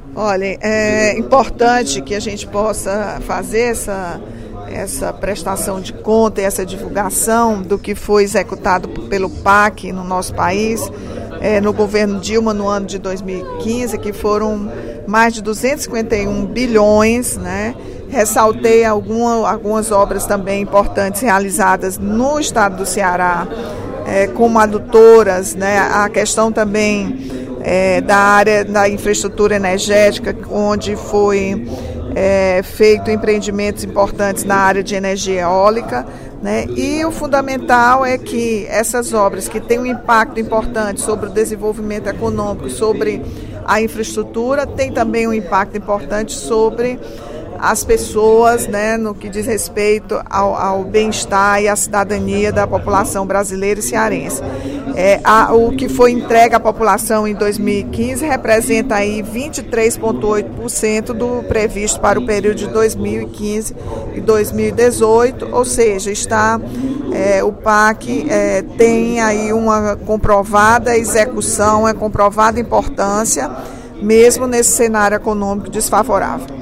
Olha, é importante que a gente possa fazer essa prestação de conta e essa divulgação do que foi executado pelo PAC no nosso país, no governo Dilma no ano de 2015, que foram mais de 251 bilhões, né? Ressaltei algumas obras também importantes realizadas no estado do Ceará, como adutoras, né? A questão também da área da infraestrutura energética, onde foi feito empreendimentos importantes na área de energia eólica, né? E o fundamental é que essas obras que têm um impacto importante sobre o desenvolvimento econômico, sobre a infraestrutura, têm também um impacto importante sobre as pessoas, né, no que diz respeito ao bem-estar e à cidadania da população brasileira e cearense. O que foi entregue à população em 2015 representa aí 23,8% do previsto para o período de 2015 e 2018, ou seja, o PAC tem aí uma comprovada execução, comprovada importância, mesmo nesse cenário econômico desfavorável.